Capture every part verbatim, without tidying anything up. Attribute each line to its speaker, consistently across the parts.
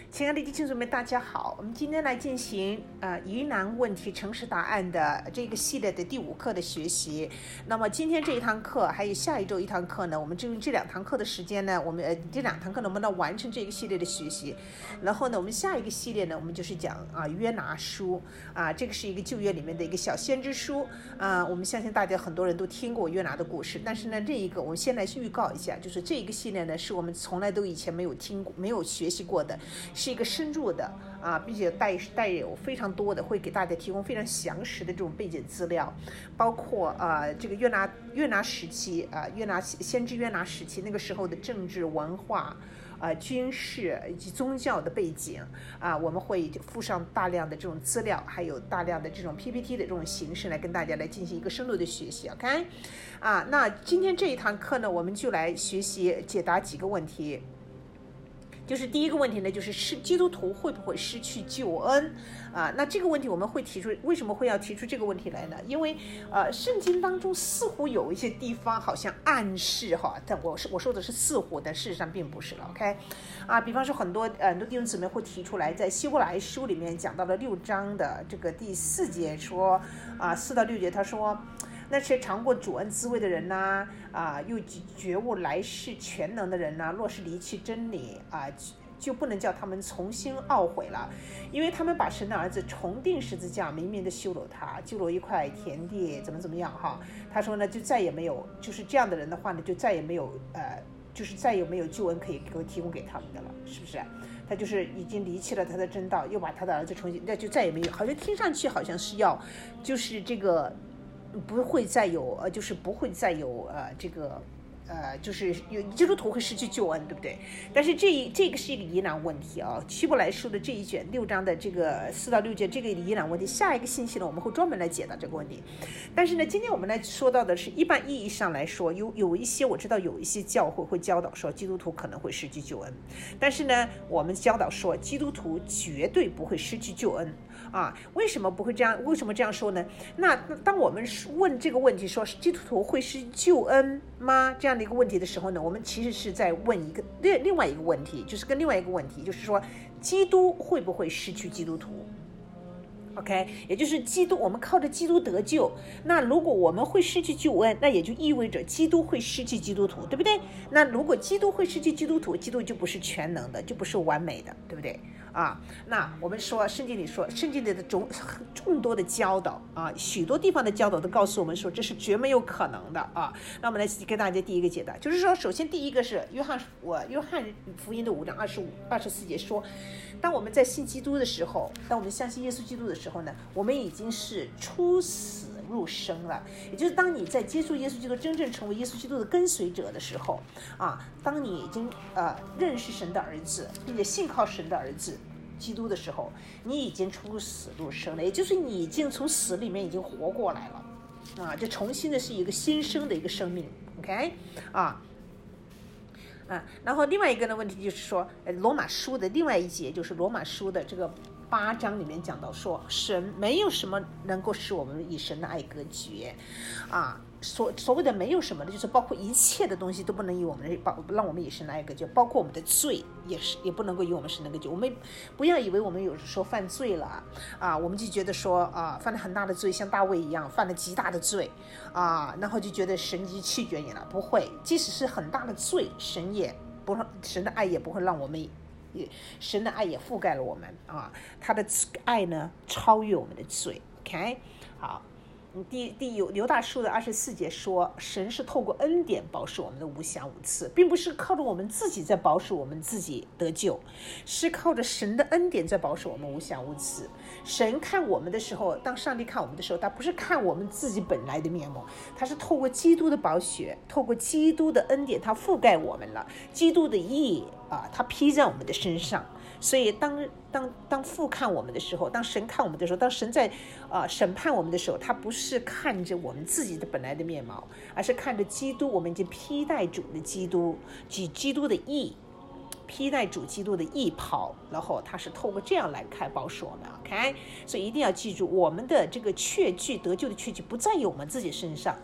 Speaker 1: 亲爱的弟兄姊妹，大家好，我们今天来进行呃疑难问题诚实答案的这个系列的第五课的学习。那么今天这一堂课还有下一周一堂课呢，我们就用这两堂课的时间呢，我们呃这两堂课能不能完成这个系列的学习？然后呢，我们下一个系列呢，我们就是讲啊约拿书啊，这个是一个旧约里面的一个小先知书啊，我们相信大家很多人都听过约拿的故事，但是呢，这一个我们先来预告一下，就是这一个系列呢是我们从来都以前没有听过、没有学习过的。是一个深入的啊，并且带带有非常多的，会给大家提供非常详实的这种背景资料，包括啊这个约拿约拿时期啊约拿先知约拿时期那个时候的政治文化啊军事以及宗教的背景啊，我们会附上大量的这种资料，还有大量的这种 P P T 的这种形式来跟大家来进行一个深入的学习 ，OK 啊，那今天这一堂课呢，我们就来学习解答几个问题。就是第一个问题呢，就是是基督徒会不会失去救恩啊？那这个问题我们会提出，为什么会要提出这个问题来呢？因为呃，圣经当中似乎有一些地方好像暗示哈，但我是我说的是似乎，但事实上并不是了 ，OK？ 啊，比方说很多呃很多弟兄姊妹会提出来，在希伯来书里面讲到了六章的这个第四节说啊四到六节，他说。那些尝过主恩滋味的人呐、啊，啊，又觉悟来世全能的人呐、啊，若是离弃真理啊，就不能叫他们重新懊悔了，因为他们把神的儿子重定十字架，明明的修了他，救了一块田地，怎么怎么样哈？他说呢，就再也没有，就是这样的人的话呢，就再也没有呃，就是再也没有救恩可以给提供给他们的了，是不是？他就是已经离弃了他的真道，又把他的儿子重新，那就再也没有，好像听上去好像是要，就是这个。不会再有呃，就是不会再有呃，这个呃，就是有基督徒会失去救恩，对不对？但是这这个是一个疑难问题啊。希伯来书的这一卷六章的这个四到六节这个疑难问题，下一个星期呢，我们会专门来解答这个问题。但是呢，今天我们来说到的是一般意义上来说，有有一些我知道有一些教会会教导说基督徒可能会失去救恩，但是呢，我们教导说基督徒绝对不会失去救恩。啊，为什么不会这样？为什么这样说呢？那当我们问这个问题，说基督徒会失去救恩吗？这样的一个问题的时候呢，我们其实是在问一个另另外一个问题，就是跟另外一个问题，就是说，基督会不会失去基督徒 ？OK， 也就是基督，我们靠着基督得救。那如果我们会失去救恩，那也就意味着基督会失去基督徒，对不对？那如果基督会失去基督徒，基督就不是全能的，就不是完美的，对不对？啊，那我们说圣经里说，圣经里的众众多的教导啊，许多地方的教导都告诉我们说，这是绝没有可能的啊。那我们来跟大家第一个解答，就是说，首先第一个是约翰我约翰福音的五章二十五二十四节说，当我们在信基督的时候，当我们相信耶稣基督的时候呢，我们已经是出死入生了，也就是当你在接触耶稣基督，真正成为耶稣基督的跟随者的时候啊，当你已经呃认识神的儿子，并且信靠神的儿子基督的时候，你已经出死入生了，也就是你已经从死里面已经活过来了啊，这重新的是一个新生的一个生命 ，OK 啊。啊，然后另外一个呢问题就是说，罗马书的另外一节就是罗马书的这个八章里面讲到说，神没有什么能够使我们以神的爱隔绝，啊，所所谓的没有什么的，就是包括一切的东西都不能以我们让我们以神的爱隔绝，包括我们的罪也是也不能够以我们神的隔绝。我们不要以为我们有时候犯罪了啊，我们就觉得说啊，犯了很大的罪，像大卫一样犯了极大的罪啊，然后就觉得神就弃绝你了。不会，即使是很大的罪，神也不神的爱也不会让我们。神的爱也覆盖了我们啊，他的爱呢超越我们的罪 ，OK， 好，第第有犹大书的二十四节说，神是透过恩典保守我们的无瑕无疵，并不是靠着我们自己在保守我们自己得救，是靠着神的恩典在保守我们无瑕无疵。神看我们的时候，当上帝看我们的时候，他不是看我们自己本来的面目，他是透过基督的宝血，透过基督的恩典，他覆盖我们了，基督的义啊，他披在我们的身上。所以当当当父看我们的时候，当神看我们的时候，当神在呃审判我们的时候，他不是看着我们自己的本来的面貌，而是看着基督，我们已经披戴主的基督，及基督的义，披戴主基督的义袍，然后他是透过这样来看保守我们 ，OK， 所以一定要记住，我们的这个确据得救的确据不在于我们自己身上，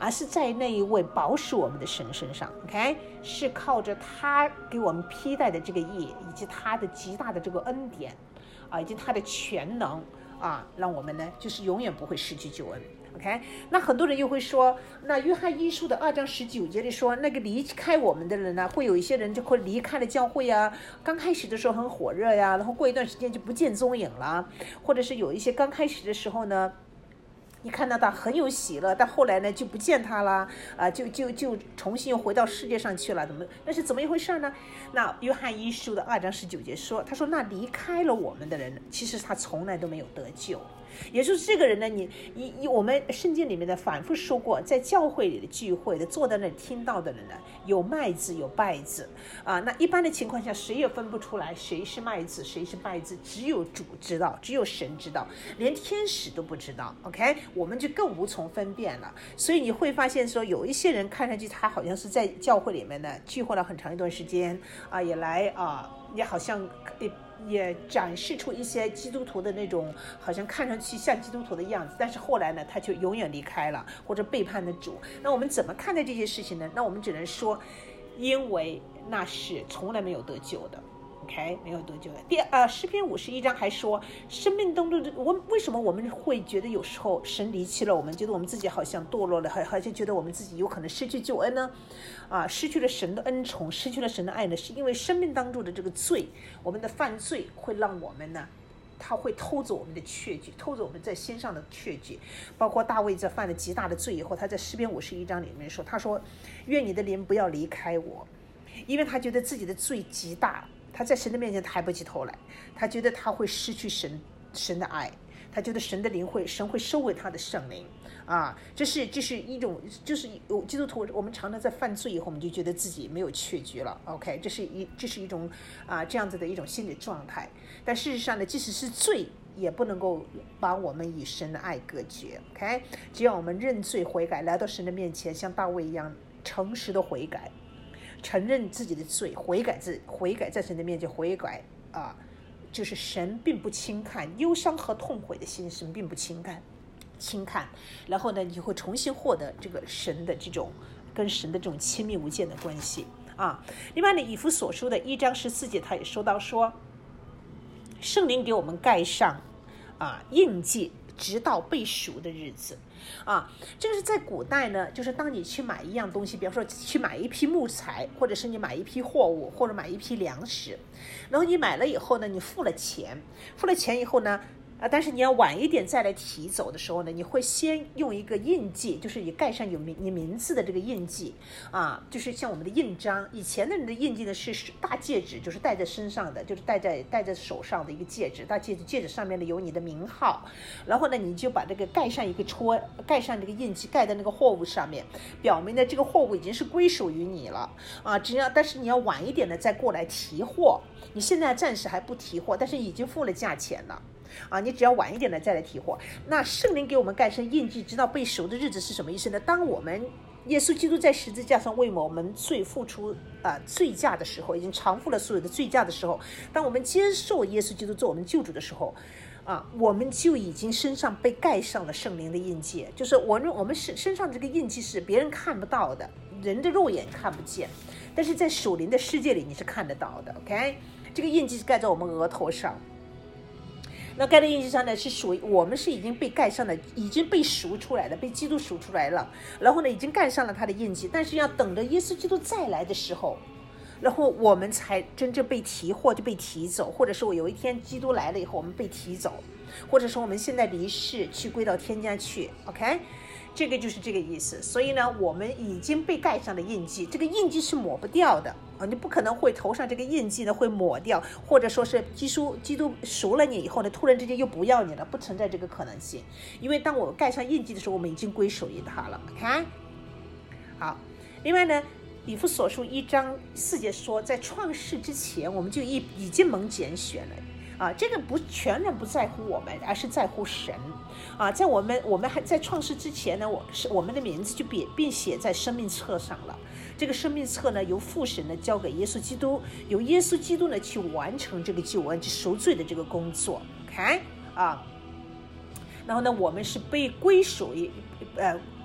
Speaker 1: 而是在那一位保守我们的神身上 OK， 是靠着他给我们披戴的这个义，以及他的极大的这个恩典啊，以及他的全能啊，让我们呢就是永远不会失去救恩。OK， 那很多人又会说，那约翰一书的二章十九节里说，那个离开我们的人呢，会有一些人就会离开了教会啊，刚开始的时候很火热呀，然后过一段时间就不见踪影了，或者是有一些刚开始的时候呢，你看到他很有喜乐，但后来呢就不见他了啊、呃，就就就重新又回到世界上去了，怎么？那是怎么一回事呢？那约翰一书的二章十九节说，他说那离开了我们的人，其实他从来都没有得救。也就是这个人呢，你你你，我们圣经里面的反复说过，在教会里的聚会的，坐在那里听到的人呢，有麦子有稗子啊。那一般的情况下，谁也分不出来谁是麦子谁是稗子，只有主知道，只有神知道，连天使都不知道。OK， 我们就更无从分辨了。所以你会发现说，有一些人看上去他好像是在教会里面呢聚会了很长一段时间啊，也来啊，也好像也。也展示出一些基督徒的那种好像看上去像基督徒的样子，但是后来呢他就永远离开了，或者背叛了主。那我们怎么看待这些事情呢？那我们只能说，因为那是从来没有得救的。OK， 没有得救的。第呃，诗篇五十一章还说，生命当中的我为什么我们会觉得有时候神离弃了我们，觉得我们自己好像堕落了，好像觉得我们自己有可能失去救恩呢？啊，失去了神的恩宠，失去了神的爱呢？是因为生命当中的这个罪，我们的犯罪会让我们呢，他会偷走我们的确据，偷走我们在心上的确据。包括大卫在犯了极大的罪以后，他在诗篇五十一章里面说，他说：“愿你的灵不要离开我。”因为他觉得自己的罪极大。他在神的面前抬不起头来，他觉得他会失去神神的爱，他觉得神的灵会神会收回他的圣灵啊，这是这是一种就是有基督徒我们常常在犯罪以后，我们就觉得自己没有确据了。OK， 这是一这是一种啊这样子的一种心理状态。但事实上呢，即使是罪，也不能够把我们与神的爱隔绝。OK， 只要我们认罪悔改，来到神的面前，像大卫一样诚实的悔改。承认自己的罪，悔改自悔改在神的面前悔改啊，就是神并不轻看忧伤和痛悔的心，神并不轻看轻看。然后呢，你就会重新获得这个神的这种跟神的这种亲密无间的关系啊。另外呢，以弗所书的一章十四节，他也说到说，圣灵给我们盖上啊印记，直到被赎的日子。啊，这个是在古代呢，就是当你去买一样东西，比方说去买一批木材，或者是你买一批货物，或者买一批粮食，然后你买了以后呢，你付了钱，付了钱以后呢，啊，但是你要晚一点再来提走的时候呢，你会先用一个印记，就是你盖上有名你名字的这个印记啊，就是像我们的印章。以前的人的印记呢是大戒指，就是戴在身上的，就是戴在戴在手上的一个戒指，大戒指戒指上面呢有你的名号，然后呢你就把这个盖上一个戳，盖上这个印记，盖在那个货物上面，表明呢这个货物已经是归属于你了啊。只要但是你要晚一点呢再过来提货，你现在暂时还不提货，但是已经付了价钱了。啊，你只要晚一点了再来提货。那圣灵给我们盖上印记，直到被赎的日子是什么意思呢？当我们耶稣基督在十字架上为我们罪付出啊、呃、罪价的时候，已经偿付了所有的罪价的时候，当我们接受耶稣基督做我们救主的时候，啊，我们就已经身上被盖上了圣灵的印记，就是我们我们身身上这个印记是别人看不到的，人的肉眼看不见，但是在属灵的世界里你是看得到的。OK， 这个印记是盖在我们额头上。那盖在印记上呢，是属于我们是已经被盖上了，已经被赎出来了，被基督赎出来了。然后呢，已经盖上了他的印记，但是要等着耶稣基督再来的时候，然后我们才真正被提或就被提走，或者是我有一天基督来了以后，我们被提走，或者说我们现在离世去归到天家去。OK。这个就是这个意思。所以呢，我们已经被盖上了印记，这个印记是抹不掉的啊，你不可能会头上这个印记呢会抹掉，或者说是基督基督赎了你以后呢，突然之间又不要你了，不存在这个可能性。因为当我盖上印记的时候，我们已经归属于他了。OK， 好。另外呢，以弗所书一章四节说，在创世之前，我们就已已经蒙拣选了。啊，这个不全然不在乎我们，而是在乎神啊！在我们我们还在创世之前呢，我是我们的名字就并并写在生命册上了。这个生命册呢，由父神呢交给耶稣基督，由耶稣基督呢去完成这个救恩、赎罪的这个工作。OK 啊，然后呢，我们是被归属于呃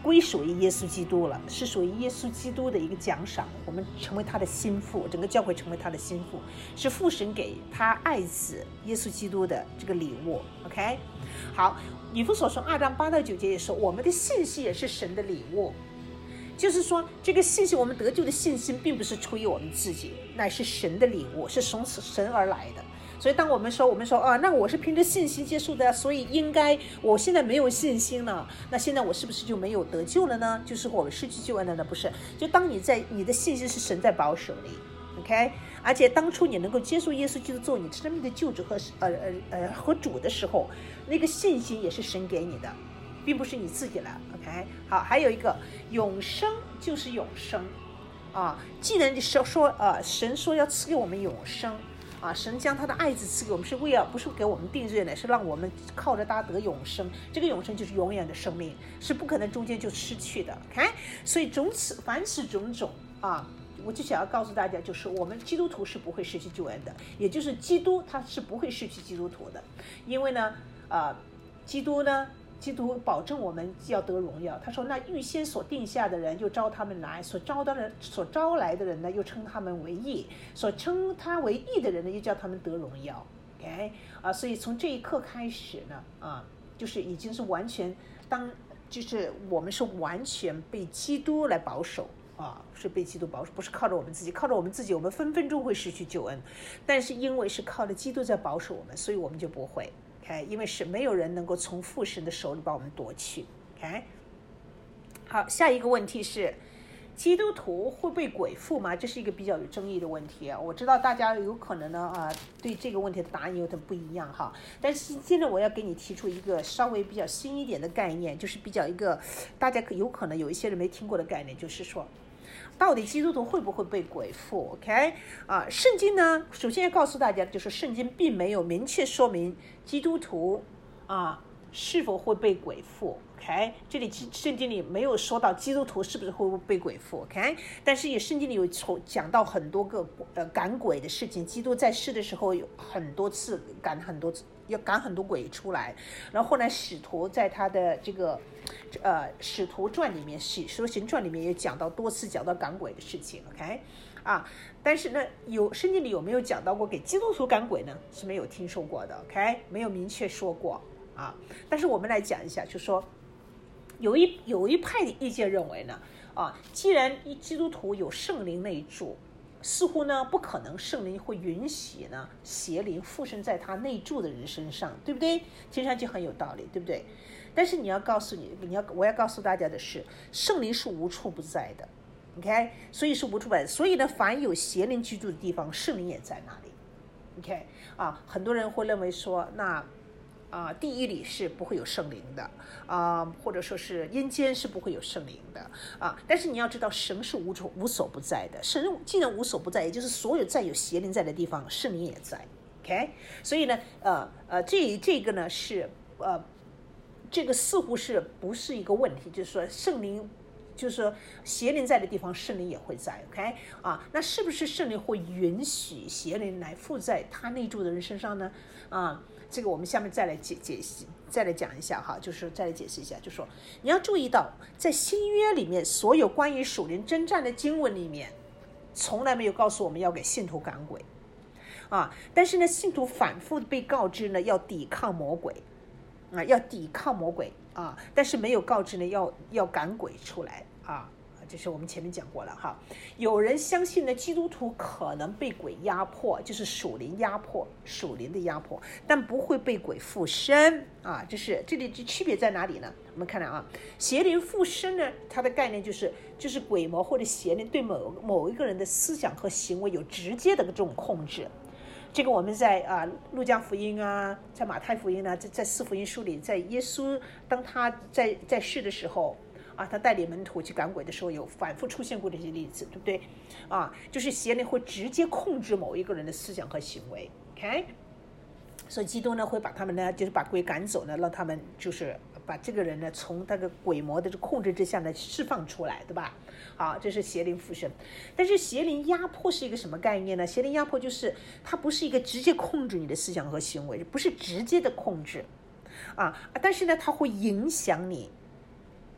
Speaker 1: 归属于耶稣基督了，是属于耶稣基督的一个奖赏，我们成为他的心腹，整个教会成为他的心腹，是父神给他爱子耶稣基督的这个礼物。 OK， 好，以弗所书二章八到九节也说，我们的信息也是神的礼物，就是说这个信息，我们得救的信心并不是出于我们自己，乃是神的礼物，是从神而来的。所以当我们说我们说啊，那我是凭着信心接受的，所以应该我现在没有信心了，那现在我是不是就没有得救了呢？就是我们失去救恩了呢？不是，就当你在你的信心是神在保守你 ，OK， 而且当初你能够接受耶稣基督做你生命的救主和呃呃呃和主的时候，那个信心也是神给你的，并不是你自己了。 OK， 好，还有一个永生就是永生啊，既然你说说呃神说要赐给我们永生啊，神将他的爱子赐给我们，是为了不是给我们定罪的，是让我们靠着他得永生。这个永生就是永远的生命，是不可能中间就失去的。OK， 所以种此凡此种种啊，我就想要告诉大家，就是我们基督徒是不会失去救恩的，也就是基督他是不会失去基督徒的，因为呢，呃，基督呢。基督保证我们要得荣耀，他说那预先所定下的人又招他们来，所招的人所招来的人呢又称他们为义，所称他为义的人呢又叫他们得荣耀。 OK 啊，所以从这一刻开始呢啊，就是已经是完全当就是我们是完全被基督来保守啊，是被基督保守，不是靠着我们自己，靠着我们自己我们分分钟会失去救恩，但是因为是靠着基督在保守我们，所以我们就不会。Okay， 因为是没有人能够从父神的手里把我们夺去。 OK， 好，下一个问题是基督徒会被鬼附吗？这是一个比较有争议的问题啊。我知道大家有可能呢啊，对这个问题的答案有点不一样哈。但是今天我要给你提出一个稍微比较新一点的概念，就是比较一个大家有可能有一些人没听过的概念，就是说到底基督徒会不会被鬼附 ？OK 啊，圣经呢，首先要告诉大家，就是圣经并没有明确说明基督徒啊是否会被鬼附。OK， 这里圣经里没有说到基督徒是不是会被鬼附。OK， 但是也圣经里有讲到很多个呃赶鬼的事情，基督在世的时候有很多次赶很多次，要赶很多鬼出来，然后后来使徒在他的这个。呃，使徒传里面，使徒行传里面也讲到多次讲到赶鬼的事情 ，OK， 啊，但是呢，有圣经里有没有讲到过给基督徒赶鬼呢？是没有听说过的 ，OK， 没有明确说过啊。但是我们来讲一下，就说有一有一派的意见认为呢，啊，既然基督徒有圣灵内住，似乎呢不可能圣灵会允许呢邪灵附身在他内住的人身上，对不对？听上去很有道理，对不对？但是你要告诉你，你要我要告诉大家的是，圣灵是无处不在的 ，OK， 所以是无处不在，所以呢，凡有邪灵居住的地方，圣灵也在那里 ，OK， 啊，很多人会认为说，那啊，地狱里是不会有圣灵的啊，或者说是阴间是不会有圣灵的啊，但是你要知道，神是无处无所不在的，神既然无所不在，也就是所有在有邪灵在的地方，圣灵也在 ，OK， 所以呢，呃呃，这这个呢是呃。这个似乎是不是一个问题？就是说圣灵，就是说邪灵在的地方，圣灵也会在 ，OK 啊？那是不是圣灵会允许邪灵来附在他内住的人身上呢？啊，这个我们下面再来解解析，再来讲一下哈，就是再来解释一下，就说你要注意到，在新约里面，所有关于属灵征战的经文里面，从来没有告诉我们要给信徒赶鬼啊，但是呢，信徒反复被告知呢，要抵抗魔鬼。啊，要抵抗魔鬼啊，但是没有告知呢，要要赶鬼出来啊，这是我们前面讲过了哈。有人相信呢，基督徒可能被鬼压迫，就是属灵压迫，属灵的压迫，但不会被鬼附身啊。这是这里的区别在哪里呢？我们看到啊，邪灵附身呢，它的概念就是就是鬼魔或者邪灵对某某一个人的思想和行为有直接的这种控制。这个我们在啊路加福音啊，在马太福音啊，在在四福音书里，在耶稣当他在在世的时候啊，他带领门徒去赶鬼的时候，有反复出现过这些例子，对不对？啊，就是邪灵会直接控制某一个人的思想和行为 ，OK？ 所以基督呢会把他们呢，就是把鬼赶走呢，让他们就是把这个人呢从那个鬼魔的控制之下呢释放出来，对吧？好，这是邪灵附身。但是邪灵压迫是一个什么概念呢？邪灵压迫就是它不是一个直接控制你的思想和行为，不是直接的控制啊，但是呢它会影响你，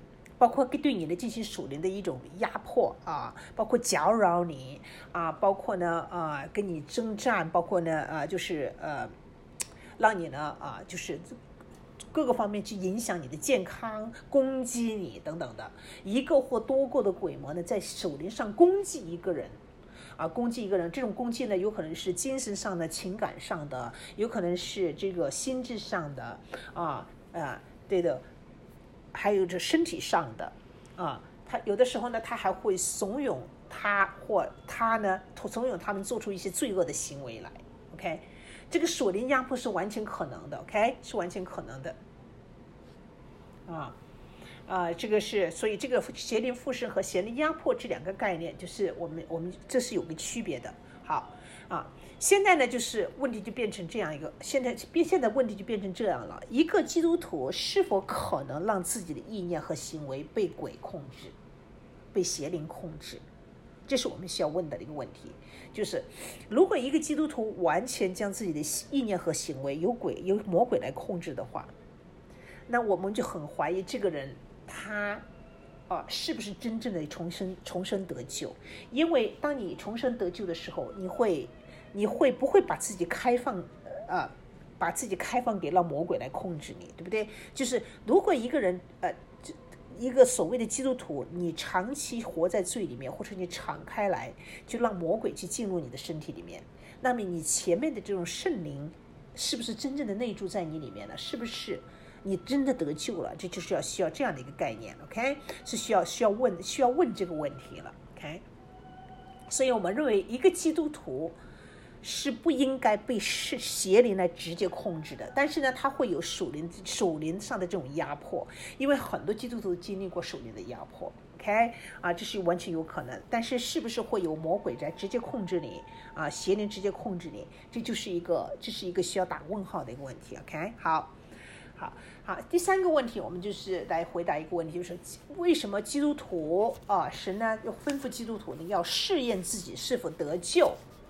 Speaker 1: 包括对你的进行属灵的一种压迫啊，包括搅扰你啊，包括呢啊跟你征战，包括呢啊就是呃让你呢啊就是各个方面去影响你的健康，攻击你等等的，一个或多个的鬼魔呢在属灵上攻击一个人。啊，攻击一个人，这种攻击呢，有可能是精神上的、情感上的，有可能是这个心智上的，啊啊，对的，还有这身体上的，啊，他有的时候呢，他还会怂恿他或他呢，怂恿他们做出一些罪恶的行为来。OK， 这个属灵压迫是完全可能的。OK， 是完全可能的。啊。啊、呃，这个是，所以这个邪灵附身和邪灵压迫这两个概念，就是我们我们这是有个区别的。好啊，现在呢，就是问题就变成这样一个，现在变现在问题就变成这样了：一个基督徒是否可能让自己的意念和行为被鬼控制，被邪灵控制？这是我们需要问的一个问题。就是如果一个基督徒完全将自己的意念和行为由鬼由魔鬼来控制的话，那我们就很怀疑这个人。他啊，是不是真正的重生重生得救？因为当你重生得救的时候，你会你会不会把自己开放呃把自己开放给让魔鬼来控制你，对不对？就是如果一个人呃一个所谓的基督徒，你长期活在罪里面，或者你敞开来就让魔鬼去进入你的身体里面，那么你前面的这种圣灵是不是真正的内住在你里面呢？是不是你真的得救了？这就是要需要这样的一个概念 ，OK， 是需要需要问需要问这个问题了 ，OK。所以我们认为一个基督徒是不应该被邪灵来直接控制的，但是呢，他会有属灵属灵上的这种压迫，因为很多基督徒经历过属灵的压迫 ，OK， 啊，这是完全有可能。但是是不是会有魔鬼来直接控制你啊？邪灵直接控制你，这就是一个这是一个需要打问号的一个问题 ，OK， 好。好好，第三个问题，我们就是来回答一个问题，就是为什么基督徒啊，神呢要吩咐基督徒呢要试验自己是否得救？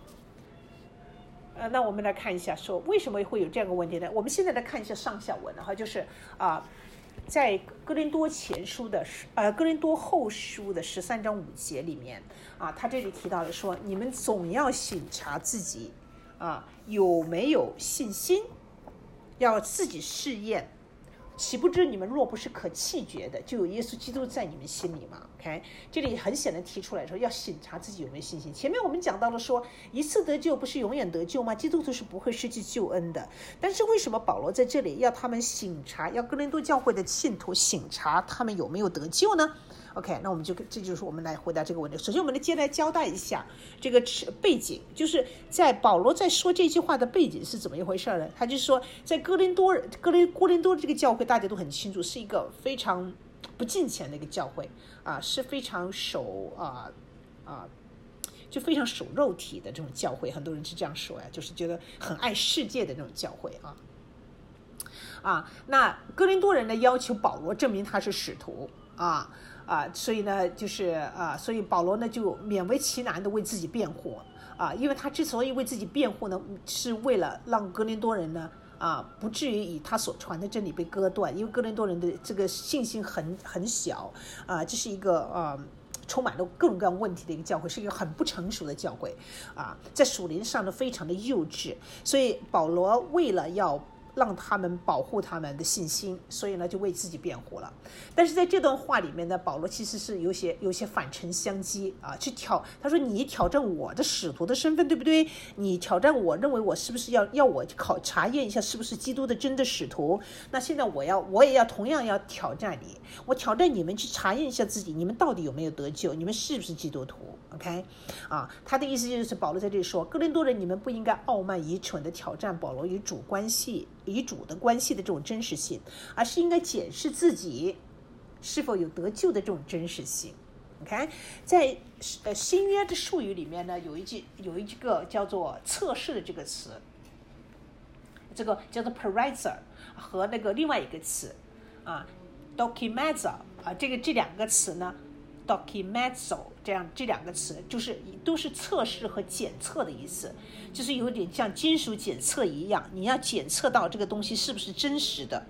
Speaker 1: 呃，那我们来看一下，说为什么会有这样一个问题呢？我们现在来看一下上下文哈，就是啊，在哥林多前书的呃哥林多后书的十三章五节里面啊，他这里提到了说，你们总要省察自己啊有没有信心。要自己试验，岂不知你们若不是可弃绝的，就有耶稣基督在你们心里吗 ？OK， 这里很显然提出来说，要审查自己有没有信心。前面我们讲到了说，一次得救不是永远得救吗？基督徒是不会失去救恩的。但是为什么保罗在这里要他们审查，要哥林多教会的信徒审查他们有没有得救呢？OK， 那我们就这就是我们来回答这个问题。首先，我们来接来交代一下这个背景，就是在保罗在说这句话的背景是怎么一回事呢？他就是说，在哥林多哥林哥林多这个教会，大家都很清楚，是一个非常不敬虔的一个教会啊，是非常守啊啊，就非常守肉体的这种教会。很多人是这样说呀，就是觉得很爱世界的这种教会啊啊。那哥林多人呢，要求保罗证明他是使徒啊。啊，所以呢，就是啊，所以保罗呢就勉为其难的为自己辩护啊，因为他之所以为自己辩护呢，是为了让哥林多人呢啊不至于以他所传的真理被割断，因为哥林多人的这个信心很很小啊，这是一个啊充满了各种各样问题的一个教会，是一个很不成熟的教会啊，在属灵上呢非常的幼稚，所以保罗为了要让他们保护他们的信心，所以呢就为自己辩护了。但是在这段话里面呢，保罗其实是有些有些反唇相讥啊，去挑他说你挑战我的使徒的身份，对不对？你挑战我认为我是不是要要我考查验一下是不是基督的真的使徒？那现在我要我也要同样要挑战你，我挑战你们去查验一下自己，你们到底有没有得救？你们是不是基督徒 ？OK 啊，他的意思就是保罗在这里说，哥林多人你们不应该傲慢愚蠢的挑战保罗与主关系。与主的关系的这种真实性，而是应该检视自己是否有得救的这种真实性。OK， 在呃新约的术语里面呢，有一句有一个叫做测试的这个词，这个叫做 paraiser 和那个另外一个词啊 dokimazo 啊，这个这两个词呢 dokimazo 这样这两个词就是都是测试和检测的意思，就是有点像金属检测一样，你要检测到这个东西是不是真实的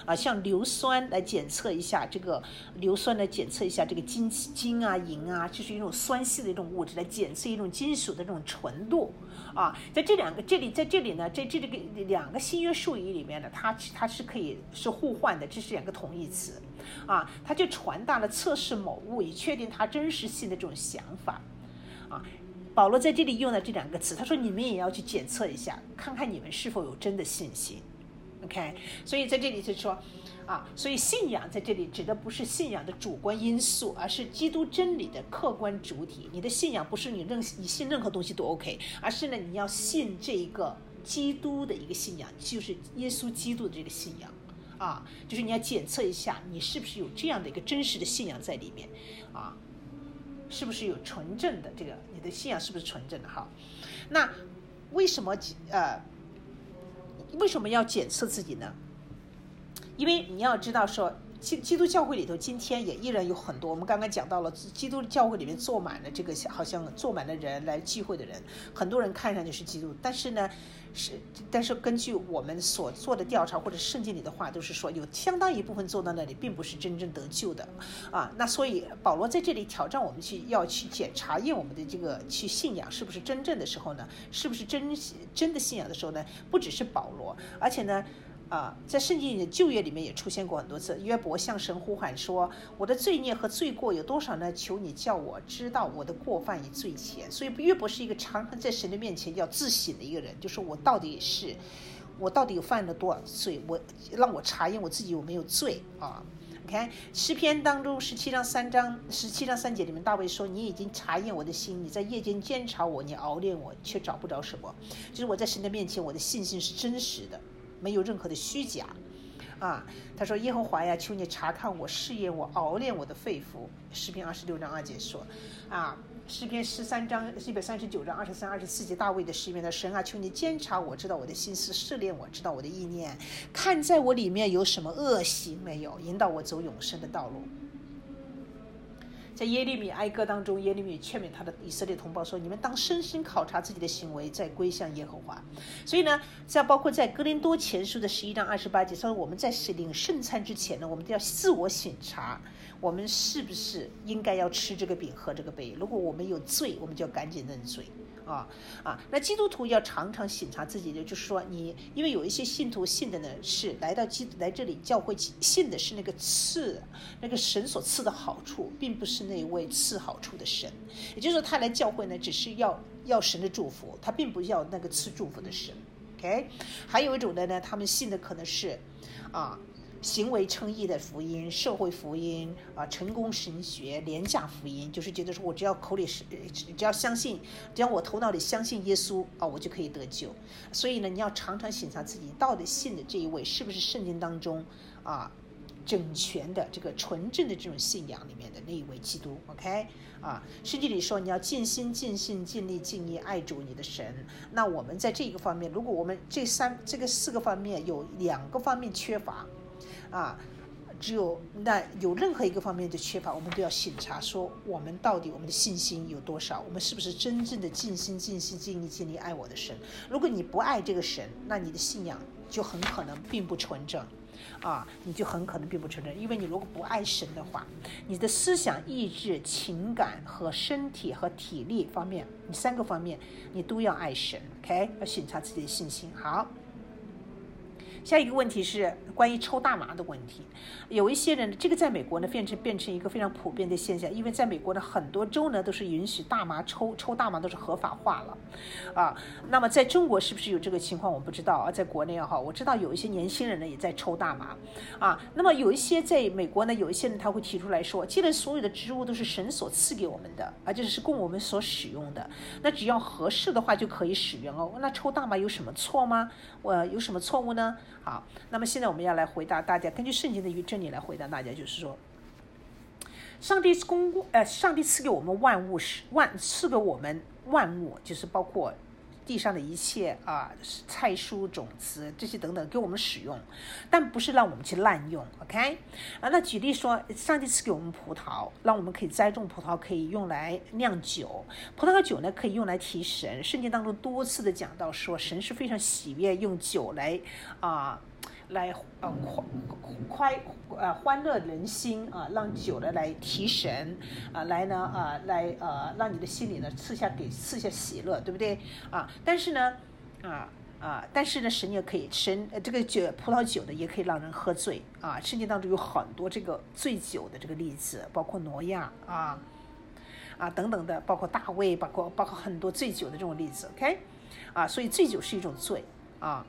Speaker 1: 啊，像硫酸来检测一下这个硫酸来检测一下这个金金啊银啊，就是一种酸性的一种物质来检测一种金属的这种纯度啊。在这两个这里在这里呢，在这个两个新约术语里面呢，它它是可以是互换的，这是两个同义词啊，它就传达了测试某物以确定它真实性的这种想法啊。保罗在这里用了这两个词，他说你们也要去检测一下，看看你们是否有真的信心。OK， 所以在这里就说啊，所以信仰在这里指的不是信仰的主观因素，而是基督真理的客观主体。你的信仰不是你任你信任何东西都 OK， 而是呢你要信这一个基督的一个信仰，就是耶稣基督的这个信仰啊，就是你要检测一下你是不是有这样的一个真实的信仰在里面啊，是不是有纯正的这个你的信仰是不是纯正的哈？那为什么呃？为什么要检测自己呢？因为你要知道说基基督教会里头今天也依然有很多，我们刚刚讲到了基督教会里面坐满了这个好像坐满了人来聚会的人，很多人看上去是基督，但是呢是但是根据我们所做的调查或者圣经里的话，都是说有相当一部分坐到那里并不是真正得救的啊。那所以保罗在这里挑战我们去要去检查验我们的这个去信仰是不是真正的时候呢，是不是真真的信仰的时候呢，不只是保罗，而且呢啊，在圣经里的旧约里面也出现过很多次，约伯向神呼喊说，我的罪孽和罪过有多少呢？求你叫我知道我的过犯与罪愆。所以约伯是一个常常在神的面前要自省的一个人，就说我到底是我到底有犯了多少罪，我让我查验我自己有没有罪啊。OK， 诗篇当中十七章三章十七章三节里面，大卫说：“你已经查验我的心，你在夜间监察我，你熬炼我，却找不着什么。”就是我在神的面前，我的信心是真实的，没有任何的虚假啊。他说：“耶和华呀，求你查看我，试验我，熬炼我的肺腑。”诗篇二十六章二节说啊。诗篇十三章一百三十九章二十三、二十四节，大卫的诗篇的神啊，求你监察我，知道我的心思，试炼我，知道我的意念，看在我里面有什么恶行没有，引导我走永生的道路。在耶利米哀歌当中，耶利米劝勉他的以色列同胞说：“你们当深深考察自己的行为，再归向耶和华。”所以呢，在包括在哥林多前书的十一章二十八节说，我们在领圣餐之前呢，我们都要自我省察，我们是不是应该要吃这个饼喝这个杯？如果我们有罪，我们就要赶紧认罪啊啊！那基督徒要常常省察自己的，就是说你，因为有一些信徒信的呢是来到基来这里教会信的是那个赐那个神所赐的好处，并不是那位赐好处的神。也就是说，他来教会呢，只是要要神的祝福，他并不要那个赐祝福的神。OK， 还有一种的呢，他们信的可能是啊。行为称义的福音、社会福音啊、成功神学、廉价福音，就是觉得说我只要口里是，只要相信，只要我头脑里相信耶稣啊，我就可以得救。所以呢，你要常常审查自己到底信的这一位是不是圣经当中啊整全的这个纯正的这种信仰里面的那一位基督。OK 啊，圣经里说你要尽心、尽性、尽力、尽意爱主你的神。那我们在这个方面，如果我们这三这个四个方面有两个方面缺乏。啊，只有那有任何一个方面的缺乏，我们都要审查，说我们到底我们的信心有多少，我们是不是真正的尽心尽心尽力尽力爱我的神。如果你不爱这个神，那你的信仰就很可能并不纯正啊，你就很可能并不纯正。因为你如果不爱神的话，你的思想意志情感和身体和体力方面，你三个方面你都要爱神。 OK， 要审查自己的信心。好，下一个问题是关于抽大麻的问题。有一些人，这个在美国呢变成变成一个非常普遍的现象，因为在美国的很多州呢都是允许大麻抽抽大麻都是合法化了啊。那么在中国是不是有这个情况我不知道啊，在国内哈，我知道有一些年轻人呢也在抽大麻啊。那么有一些在美国呢，有一些人他会提出来说，既然所有的植物都是神所赐给我们的，而且是供我们所使用的，那只要合适的话就可以使用哦。那抽大麻有什么错吗？我、呃、有什么错误呢？好，那么现在我们要来回答大家，根据圣经的真理来回答大家，就是说，上帝公呃，上帝赐给我们万物是万赐给我们万物，就是包括地上的一切啊、呃，菜蔬种子这些等等，给我们使用，但不是让我们去滥用。OK 啊，那举例说，上帝赐给我们葡萄，让我们可以栽种葡萄，可以用来酿酒。葡萄酒呢，可以用来提神。圣经当中多次的讲到说，神是非常喜悦用酒来啊。呃来呃快呃欢乐人心啊、呃，让酒呢来提神啊、呃，来呢啊、呃、来呃让你的心里呢赐下给赐下喜乐，对不对啊？但是呢啊啊，但是呢神也可以神呃这个酒葡萄酒呢也可以让人喝醉啊，圣经当中有很多这个醉酒的这个例子，包括挪亚啊啊等等的，包括大卫，包括包括很多醉酒的这种例子 ，OK 啊，所以醉酒是一种罪啊。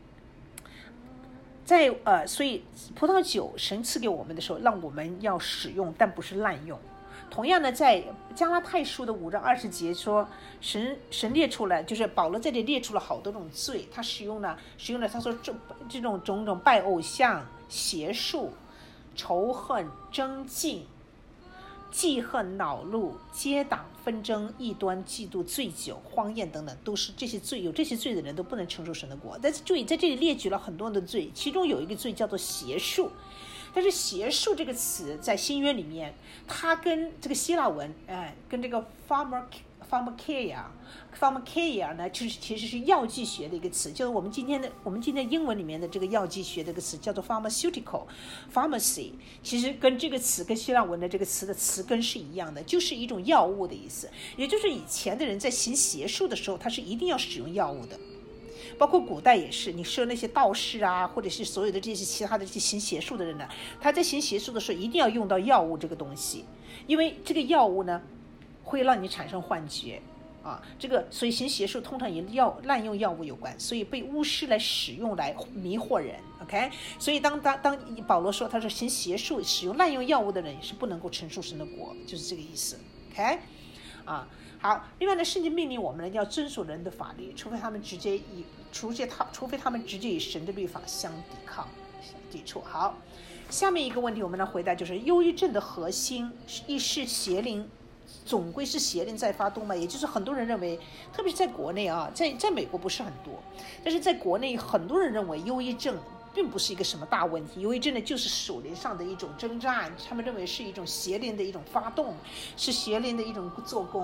Speaker 1: 在呃，所以葡萄酒神赐给我们的时候，让我们要使用，但不是滥用。同样呢，在加拉太书的五章二十节说，神神列出了，就是保罗在这里列出了好多种罪，他使用了使用了他说这这种种种拜偶像、邪术、仇恨、争竞、记恨、恼怒、结党、纷争、异端、嫉妒、醉酒、荒宴等等，都是这些罪，有这些罪的人都不能承受神的国。但是注意，在这里列举了很多的罪，其中有一个罪叫做邪术。但是邪术这个词在新约里面，它跟这个希腊文，哎，跟这个 pharmac pharmakeia pharmakeia 呢，就是其实是药剂学的一个词，就是我们今天的我们今天英文里面的这个药剂学的一个词叫做 pharmaceutical pharmacy， 其实跟这个词跟希腊文的这个词的词根是一样的，就是一种药物的意思。也就是以前的人在行邪术的时候，他是一定要使用药物的。包括古代也是，你说那些道士啊，或者是所有的这些其他的这些行邪术的人呢，他在行邪术的时候一定要用到药物这个东西，因为这个药物呢会让你产生幻觉啊，这个所以行邪术通常也药滥用药物有关，所以被巫师来使用来迷惑人 ，OK？ 所以当当当保罗说他说行邪术使用滥用药物的人也是不能够承受神的国，就是这个意思 ，OK？ 啊。好，另外呢，圣经命令我们呢要遵守人的法律，除非他们直接以除非他除非他们直接与神的律法相抵抗、抵触。好，下面一个问题我们来回答，就是忧郁症的核心亦是邪灵，总归是邪灵在发动嘛？也就是很多人认为，特别是在国内啊，在在美国不是很多，但是在国内很多人认为忧郁症并不是一个什么大问题，忧郁症呢就是属灵上的一种征战，他们认为是一种邪灵的一种发动，是邪灵的一种做工。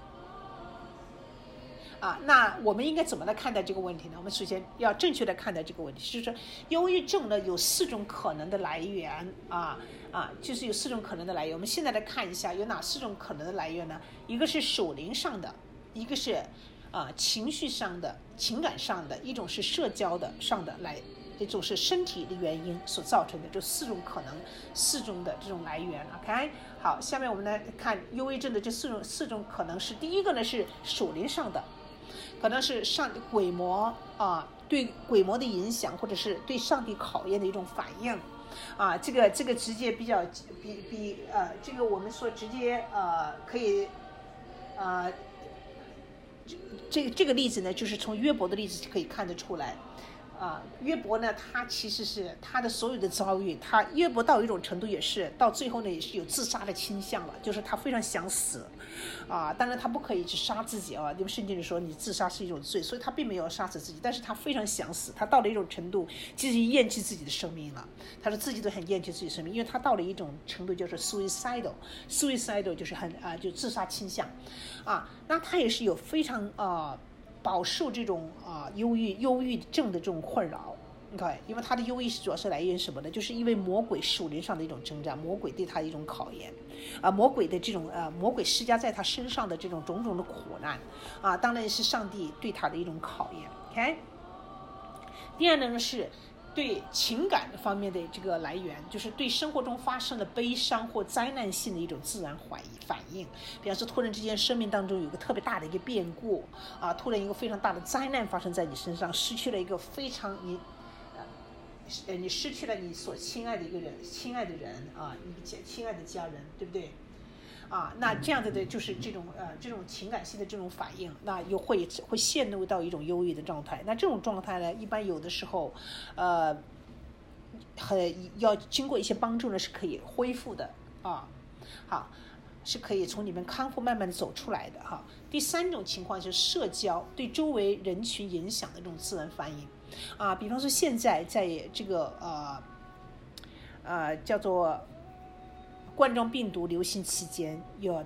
Speaker 1: 啊，那我们应该怎么来看待这个问题呢？我们首先要正确的看待这个问题，就是说，忧郁症呢有四种可能的来源啊啊，就是有四种可能的来源。我们现在来看一下有哪四种可能的来源呢？一个是属灵上的，一个是啊情绪上的、情感上的，一种是社交的上的来，一种是身体的原因所造成的，这四种可能，四种的这种来源。OK， 好，下面我们来看忧郁症的这四种四种可能是，第一个呢是属灵上的。可能是上鬼魔啊，对鬼魔的影响，或者是对上帝考验的一种反应，啊，这个这个直接比较比比呃，这个我们说直接呃可以呃，这个这个例子呢，就是从约伯的例子可以看得出来。啊，约伯呢，他其实是他的所有的遭遇，他约伯到一种程度也是到最后呢也是有自杀的倾向了，就是他非常想死，啊，当然他不可以去杀自己啊，因为圣经里说你自杀是一种罪，所以他并没有杀死自己，但是他非常想死，他到了一种程度，自己厌弃自己的生命了，他说自己都很厌弃自己的生命，因为他到了一种程度就是 suicidal，suicidal 就是很啊就自杀倾向，啊，那他也是有非常啊。饱受这种啊忧郁忧郁症的这种困扰 ，OK， 因为他的忧郁主要是来源于什么呢？就是因为魔鬼属灵上的一种征战，魔鬼对他的一种考验，啊，魔鬼的这种呃魔鬼施加在他身上的这种种种的苦难，啊，当然是上帝对他的一种考验 ，OK。第二呢是对情感方面的这个来源，就是对生活中发生的悲伤或灾难性的一种自然反应，比方说突然之间生命当中有个特别大的一个变故啊，突然一个非常大的灾难发生在你身上，失去了一个非常你呃你失去了你所亲爱的一个人，亲爱的人啊，你亲爱的家人，对不对？啊，那这样子的就是这种呃这种情感性的这种反应，那又会会陷入到一种忧郁的状态。那这种状态呢，一般有的时候，呃，很要经过一些帮助呢，是可以恢复的啊。好，是可以从里面康复，慢慢的走出来的哈。第三种情况就是社交对周围人群影响的这种自然反应啊，比方说现在在这个呃呃叫做冠状病毒流行期间，有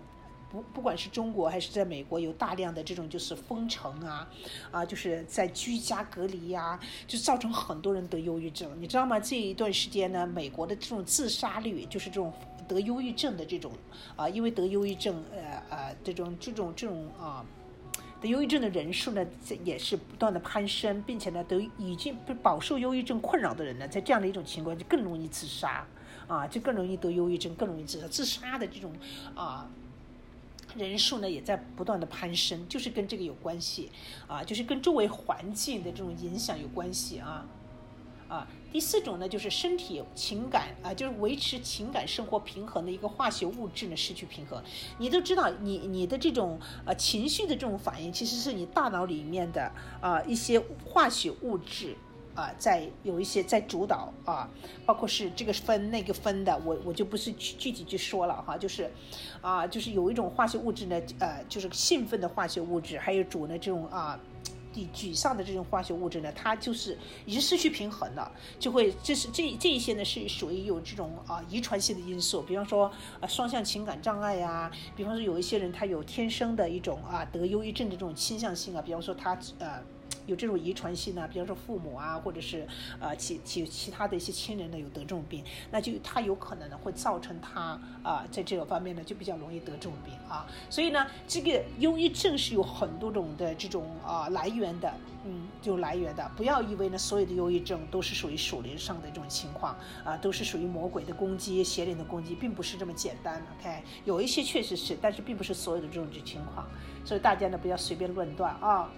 Speaker 1: 不不管是中国还是在美国，有大量的这种就是封城啊，啊，就是在居家隔离呀、啊，就造成很多人得忧郁症。你知道吗？这一段时间呢，美国的这种自杀率，就是这种得忧郁症的这种啊，因为得忧郁症，呃呃，这种这种这种啊。得忧郁症的人数呢，也是不断的攀升，并且呢，得已经饱受忧郁症困扰的人呢，在这样的一种情况就更容易自杀，啊，就更容易得忧郁症，更容易自杀。自杀的这种啊人数呢，也在不断的攀升，就是跟这个有关系，啊，就是跟周围环境的这种影响有关系啊。啊，第四种呢，就是身体情感啊，就是维持情感生活平衡的一个化学物质呢失去平衡。你都知道，你你的这种呃情绪的这种反应，其实是你大脑里面的啊一些化学物质啊在有一些在主导啊，包括是这个分那个分的，我我就不是具体去说了哈，就是啊就是有一种化学物质呢，呃就是兴奋的化学物质，还有主呢这种啊。沮丧的这种化学物质呢，它就是已经失去平衡了，就会这是这这一些呢是属于有这种啊遗传性的因素，比方说啊双向情感障碍呀、啊，比方说有一些人他有天生的一种啊得忧郁症的这种倾向性啊，比方说他呃。有这种遗传性啊，比方说父母啊，或者是呃其其其他的一些亲人呢有得这种病，那就他有可能呢会造成他啊、呃、在这个方面呢就比较容易得这种病啊。所以呢，这个忧郁症是有很多种的这种啊、呃、来源的，嗯，就来源的。不要以为呢所有的忧郁症都是属于属灵上的这种情况啊、呃，都是属于魔鬼的攻击、邪灵的攻击，并不是这么简单。OK， 有一些确实是，但是并不是所有的这种情况，所以大家呢不要随便论断啊。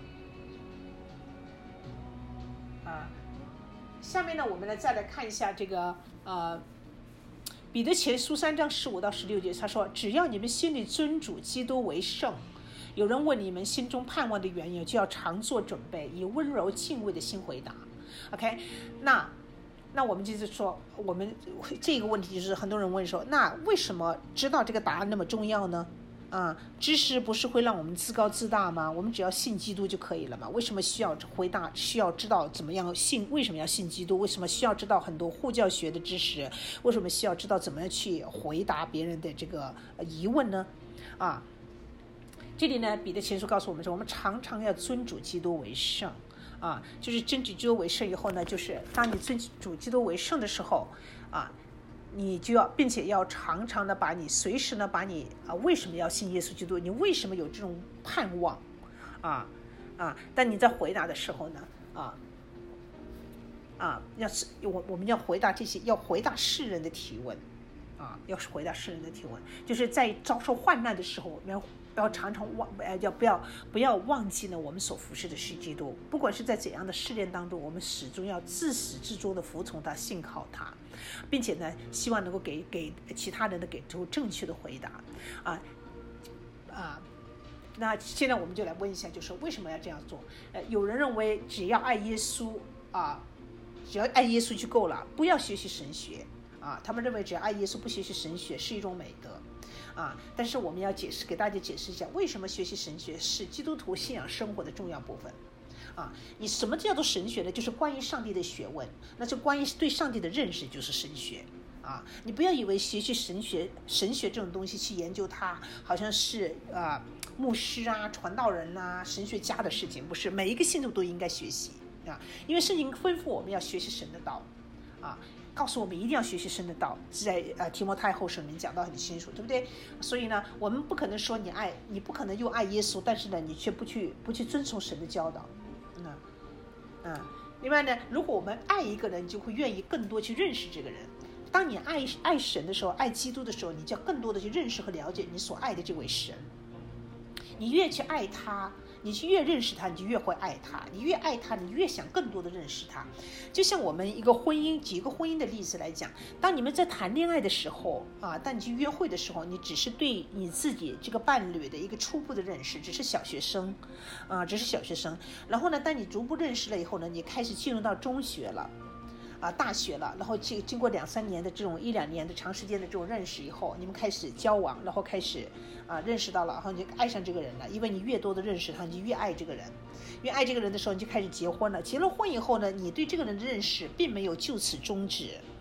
Speaker 1: 啊，下面呢，我们呢再来看一下这个呃，彼得前书三章十五到十六节，他说：“只要你们心里尊主基督为圣，有人问你们心中盼望的缘由，就要常做准备，以温柔敬畏的心回答。” OK， 那那我们就是说，我们这个问题就是很多人问说，那为什么知道这个答案那么重要呢？啊、嗯，知识不是会让我们自高自大吗？我们只要信基督就可以了嘛？为什么需要回答？需要知道怎么样信？为什么要信基督？为什么需要知道很多护教学的知识？为什么需要知道怎么样去回答别人的这个疑问呢？啊，这里呢，彼得前书告诉我们说，我们常常要尊主基督为圣。啊，就是尊主基督为圣以后呢，就是当你尊主基督为圣的时候，啊。你就要，并且要常常的把你随时呢，把你啊为什么要信耶稣基督？你为什么有这种盼望？啊啊！但你在回答的时候呢，啊啊，要是我我们要回答这些，要回答世人的提问，啊，要是回答世人的提问，就是在遭受患难的时候，我们要。要常常忘，呃，要不要不要忘记呢？我们所服侍的是基督，不管是在怎样的试炼当中，我们始终要自始至终的服从他，信靠他，并且呢，希望能够给给其他人的给出正确的回答，啊啊。那现在我们就来问一下，就是为什么要这样做？呃，有人认为只要爱耶稣啊，只要爱耶稣就够了，不要学习神学啊。他们认为只要爱耶稣，不学习神学是一种美德。啊，但是我们要解释，给大家解释一下，为什么学习神学是基督徒信仰生活的重要部分。啊，你什么叫做神学呢？就是关于上帝的学问，那就关于对上帝的认识就是神学。啊，你不要以为学习神学、神学这种东西去研究它，好像是啊牧师啊、传道人啊、神学家的事情，不是，每一个信徒都应该学习啊，因为圣经吩咐我们要学习神的道，啊。告诉我们一定要学习神的道，是在呃提摩太后书里面讲到很清楚，对不对？所以呢，我们不可能说你爱，你不可能又爱耶稣，但是呢，你却不去不去遵从神的教导，嗯嗯。另外呢，如果我们爱一个人，就会愿意更多去认识这个人。当你爱爱神的时候，爱基督的时候，你就要更多的去认识和了解你所爱的这位神。你越去爱他，你去越认识他，你就越会爱他。你越爱他，你越想更多的认识他。就像我们一个婚姻，举一个婚姻的例子来讲，当你们在谈恋爱的时候啊，当你去约会的时候，你只是对你自己这个伴侣的一个初步的认识，只是小学生，啊，只是小学生。然后呢，当你逐步认识了以后呢，你开始进入到中学了。啊，大学了，然后经经过两三年的这种一两年的长时间的这种认识以后，你们开始交往，然后开始啊认识到了，然后你就爱上这个人了。因为你越多的认识他，你就越爱这个人，越爱这个人的时候，你就开始结婚了。结了婚以后呢，你对这个人的认识并没有就此终止，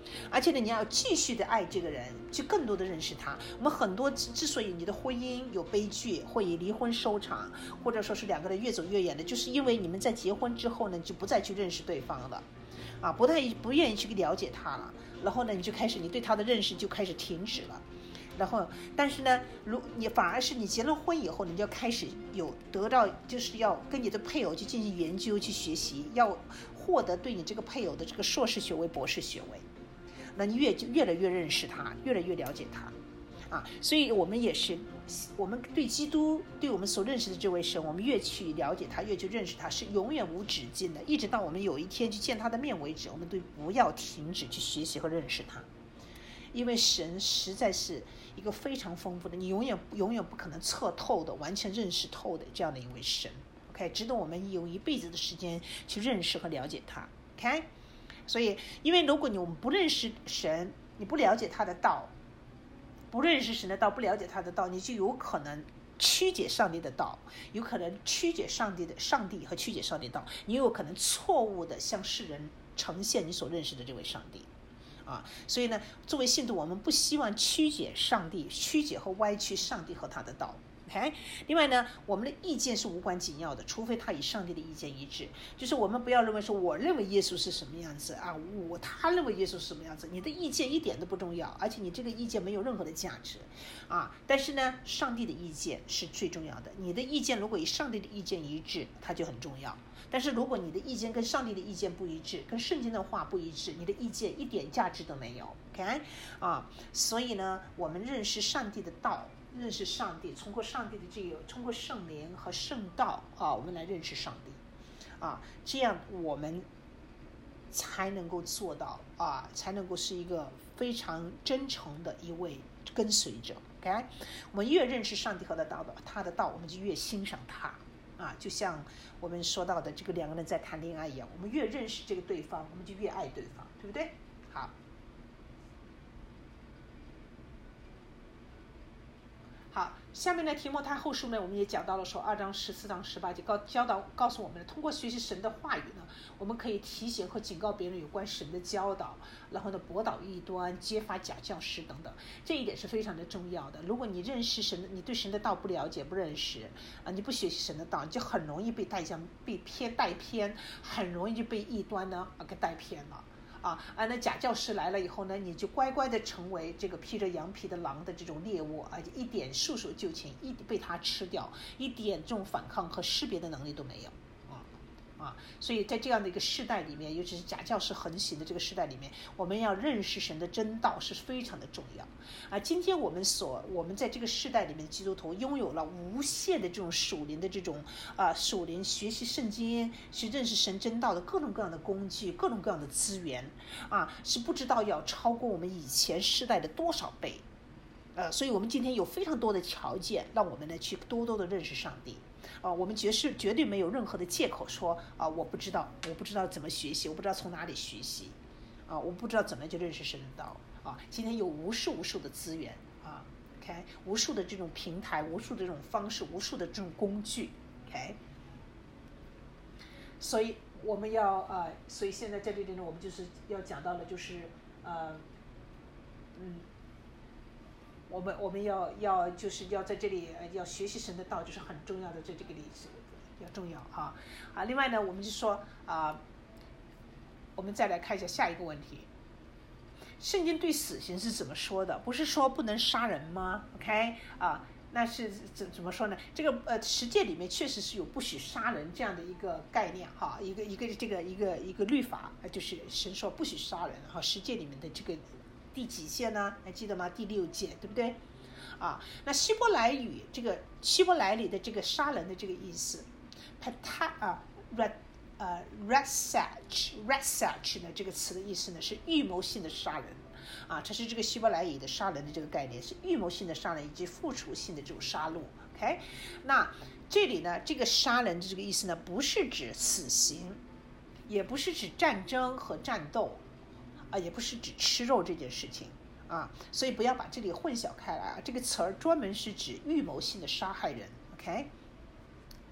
Speaker 1: 而且呢，你要继续的爱这个人，去更多的认识他。我们很多之所以你的婚姻有悲剧，会以离婚收场，或者说是两个人越走越远的，就是因为你们在结婚之后呢，就不再去认识对方了，啊，不太不愿意去了解他了，然后呢，你就开始你对他的认识就开始停止了。然后，但是呢，如你反而是你结了婚以后，你就开始有得到，就是要跟你的配偶去进行研究、去学习，要获得对你这个配偶的这个硕士学位、博士学位。那你越越来越认识他，越来越了解他，啊，所以我们也是，我们对基督，对我们所认识的这位神，我们越去了解他，越去认识他，是永远无止境的，一直到我们有一天去见他的面为止，我们都不要停止去学习和认识他。因为神实在是一个非常丰富的，你永远永远不可能测透的，完全认识透的这样的一位神。OK， 值得我们用一辈子的时间去认识和了解他。OK， 所以，因为如果你我们不认识神，你不了解他的道，不认识神的道，不了解他的道，你就有可能曲解上帝的道，有可能曲解上帝的上帝和曲解上帝的道，你有可能错误的向世人呈现你所认识的这位上帝。啊，所以呢，作为信徒，我们不希望曲解上帝、曲解和歪曲上帝和他的道。OK， 另外呢，我们的意见是无关紧要的，除非他与上帝的意见一致。就是我们不要认为说，我认为耶稣是什么样子啊，我他认为耶稣是什么样子，你的意见一点都不重要，而且你这个意见没有任何的价值啊。但是呢，上帝的意见是最重要的。你的意见如果与上帝的意见一致，它就很重要。但是如果你的意见跟上帝的意见不一致，跟圣经的话不一致，你的意见一点价值都没有。OK， 啊，所以呢，我们认识上帝的道，认识上帝，通过上帝的这个，通过圣灵和圣道啊，我们来认识上帝，啊，这样我们才能够做到啊，才能够是一个非常真诚的一位跟随者。OK， 我们越认识上帝和他的道，他的道，我们就越欣赏他。啊，就像我们说到的这个两个人在谈恋爱一样，我们越认识这个对方，我们就越爱对方，对不对？好，好，下面呢，提摩太后书呢，我们也讲到了说二章十四章十八节告教导告诉我们，通过学习神的话语呢，我们可以提醒和警告别人有关神的教导，然后呢，驳倒异端，揭发假教师等等，这一点是非常的重要的。如果你认识神，你对神的道不了解、不认识啊，你不学习神的道，你就很容易被带向、被偏带偏，很容易就被异端呢啊给带偏了。啊，啊，那假教师来了以后呢，你就乖乖的成为这个披着羊皮的狼的这种猎物，而且一点束手就擒，一被他吃掉，一点这种反抗和识别的能力都没有，啊啊，所以在这样的一个世代里面，尤其是假教师横行的这个世代里面，我们要认识神的真道是非常的重要。啊，今天我们所我们在这个世代里面，基督徒拥有了无限的这种属灵的这种啊属灵学习圣经、去认识神真道的各种各样的工具、各种各样的资源，啊，是不知道要超过我们以前世代的多少倍。呃，所以我们今天有非常多的条件，让我们呢去多多的认识上帝。啊，我们绝是绝对没有任何的借口说啊，我不知道，我不知道怎么学习，我不知道从哪里学习，啊，我不知道怎么去认识神的道。啊，今天有无数无数的资源啊 ，OK， 无数的这种平台，无数的这种方式，无数的这种工具 ，OK。所以我们要呃，所以现在在这里呢，我们就是要讲到的，就是呃，嗯，我们我们要要就是要在这里要学习神的道，就是很重要的，在这个里是比较重要哈啊。另外呢，我们就说啊，我们再来看一下下一个问题。圣经对死刑是怎么说的？不是说不能杀人吗 ？OK 啊，那是怎怎么说呢？这个呃，实践里面确实是有不许杀人这样的一个概念哈，一个一个这个一个一个律法，就是神说不许杀人哈。实践里面的这个第几诫呢？还记得吗？第六诫，对不对？啊，那希伯来语这个希伯来里的这个杀人的这个意思，它它啊 ，red。呃 ，rasach rasach 呢这个词的意思呢是预谋性的杀人，啊，这是这个希伯来语的杀人的这个概念，是预谋性的杀人以及复仇性的这种杀戮。OK， 那这里呢这个杀人的这个意思呢，不是指死刑，也不是指战争和战斗，啊，也不是指吃肉这件事情啊，所以不要把这里混淆开来啊。这个词儿专门是指预谋性的杀害人。OK。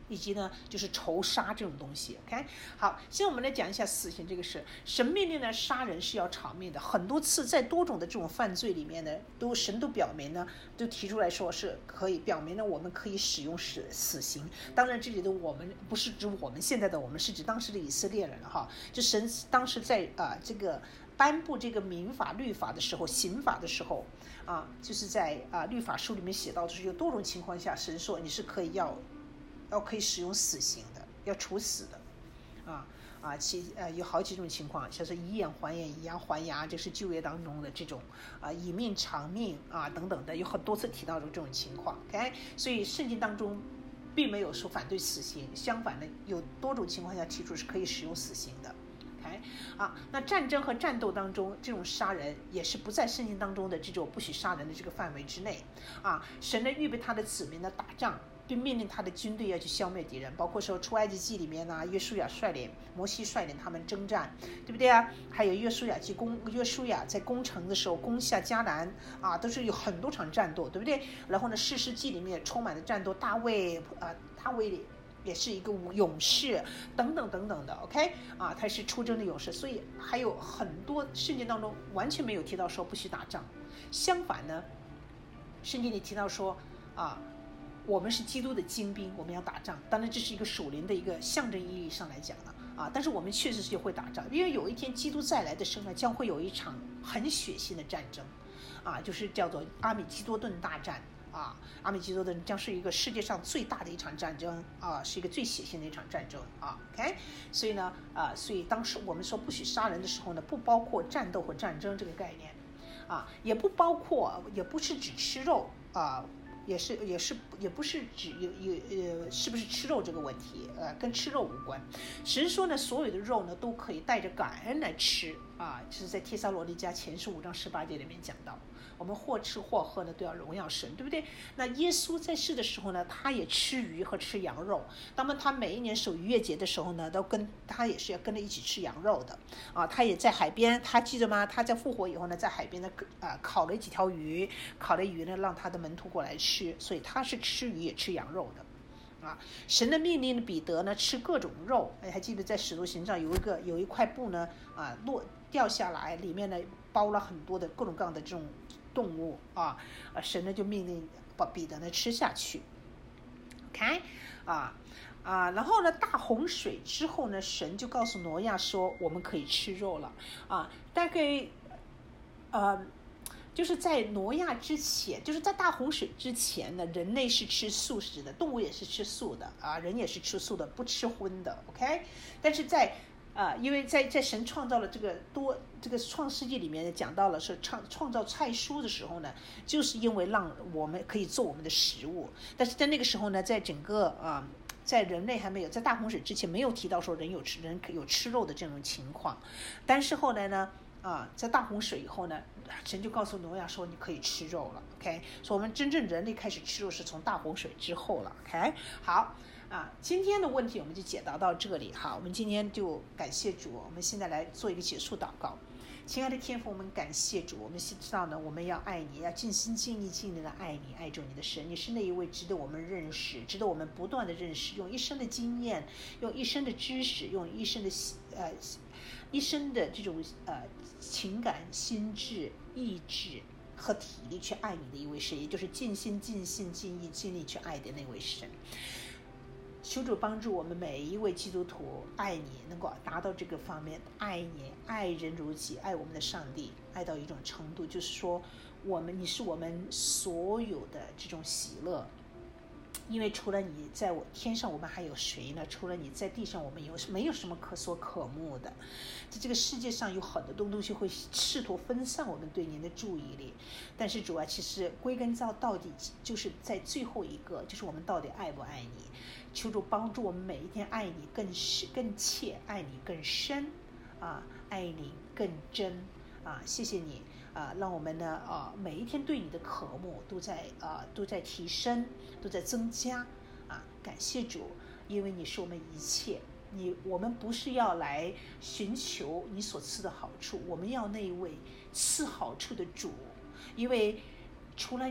Speaker 1: 以及呢就是仇杀这种东西。 OK， 好，现在我们来讲一下死刑这个事。神命令呢杀人是要偿命的，很多次在多种的这种犯罪里面呢，都神都表明呢，都提出来说是可以表明呢我们可以使用死死刑。当然这里的我们不是指我们现在的我们，是指当时的以色列人了哈。就神当时在啊、呃、这个颁布这个民法律法的时候，刑法的时候啊，就是在啊律法书里面写到，就是有多种情况下神说你是可以要要可以使用死刑的，要处死的啊啊其呃有好几种情况，像是以眼还眼以牙还牙，这是旧约当中的这种啊以命偿命啊等等的，有很多次提到的这种情况。 OK， 所以圣经当中并没有说反对死刑，相反的有多种情况下提出是可以使用死刑的。OK， 啊，那战争和战斗当中这种杀人也是不在圣经当中的这种不许杀人的这个范围之内啊。神呢预备他的子民呢打仗，并命令他的军队要去消灭敌人，包括说出埃及记里面呢，约书亚率领摩西率领他们征战，对不对啊？还有约书亚去攻约书亚在攻城的时候攻下迦南啊，都是有很多场战斗，对不对？然后呢，士师记里面也充满了战斗，大卫啊，大卫也是一个勇士等等等等的。 OK 啊，他是出征的勇士，所以还有很多圣经当中完全没有提到说不许打仗。相反呢，圣经里提到说啊，我们是基督的精兵，我们要打仗。当然这是一个属灵的一个象征意义上来讲的啊，但是我们确实是会打仗，因为有一天基督再来的时候呢，将会有一场很血腥的战争啊，就是叫做阿米基多顿大战啊，阿米基多顿将是一个世界上最大的一场战争啊，是一个最血腥的一场战争啊。OK， 所以呢，啊，所以当时我们说不许杀人的时候呢，不包括战斗或战争这个概念啊，也不包括，也不是只吃肉啊，也是也是也不是指有有呃是不是吃肉这个问题，呃，跟吃肉无关。神说呢，所有的肉呢都可以带着感恩来吃啊，就是在帖撒罗尼迦前书五章十八节里面讲到。我们或吃或喝呢，都要荣耀神，对不对？那耶稣在世的时候呢，他也吃鱼和吃羊肉。那么他每一年守逾越节的时候呢，都跟他也是要跟着一起吃羊肉的啊。他也在海边，他记得吗？他在复活以后呢，在海边呢，啊，烤了几条鱼，烤了鱼呢，让他的门徒过来吃，所以他是吃鱼也吃羊肉的。啊，神的命令彼得呢吃各种肉，哎，还记得在使徒行上有一个有一块布呢，啊，落掉下来，里面呢包了很多的各种各样的这种动物啊，啊，神呢就命令把彼得呢吃下去。OK， 啊啊，然后呢，大洪水之后呢，神就告诉挪亚说，我们可以吃肉了啊，大概呃。就是在挪亚之前，就是在大洪水之前呢，人类是吃素食的，动物也是吃素的啊，人也是吃素的，不吃荤的 ，OK。但是在啊、呃，因为在在神创造了这个多这个创世纪里面讲到了是创创造菜蔬的时候呢，就是因为让我们可以做我们的食物。但是在那个时候呢，在整个啊、呃，在人类还没有在大洪水之前没有提到说人有吃人有吃肉的这种情况，但是后来呢。啊，在大洪水以后呢，神就告诉挪亚说你可以吃肉了 ，OK， 所以我们真正人类开始吃肉是从大洪水之后了 ，OK， 好啊，今天的问题我们就解答到这里哈，我们今天就感谢主，我们现在来做一个结束祷告。亲爱的天父，我们感谢主，我们知道呢，我们要爱你，要尽心尽力尽力的爱你，爱着你的神，你是那一位值得我们认识，值得我们不断的认识，用一生的经验，用一生的知识，用一生的呃一生的这种呃情感、心智、意志和体力去爱你的一位神，也就是尽心、尽心、尽意、尽力去爱的那位神。求主帮助我们每一位基督徒爱你，能够达到这个方面，爱你，爱人如己，爱我们的上帝，爱到一种程度，就是说，我们你是我们所有的这种喜乐。因为除了你，在我天上我们还有谁呢？除了你在地上，我们有没有什么可所渴慕的？在这个世界上有很多东西会试图分散我们对您的注意力，但是主啊，其实归根到到底就是在最后一个，就是我们到底爱不爱你？求主帮助我们每一天爱你更深更切，爱你更深啊，爱你更真啊！谢谢你。啊，让我们呢啊每一天对你的渴慕都在啊都在提升，都在增加啊！感谢主，因为你是我们一切。你我们不是要来寻求你所赐的好处，我们要那一位赐好处的主，因为除了你，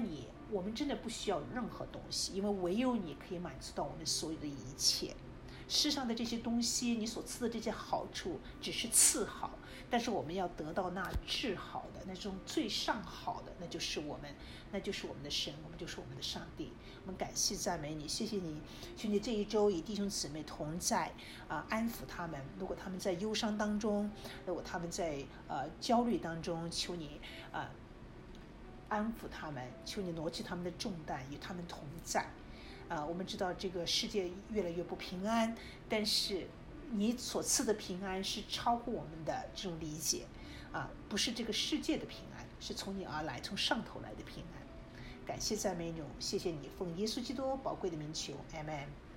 Speaker 1: 我们真的不需要任何东西，因为唯有你可以满足到我们所有的一切。世上的这些东西，你所赐的这些好处只是次好，但是我们要得到那至好的，那种最上好的，那就是我们，那就是我们的神，我们就是我们的上帝。我们感谢赞美你，谢谢你，求你这一周与弟兄姊妹同在，啊、呃，安抚他们。如果他们在忧伤当中，如果他们在呃焦虑当中，求你啊、呃、安抚他们，求你挪去他们的重担，与他们同在。啊、呃，我们知道这个世界越来越不平安，但是你所赐的平安是超乎我们的这种理解，啊，不是这个世界的平安，是从你而来，从上头来的平安。感谢赞美你，谢谢你，奉耶稣基督宝贵的名求，阿们。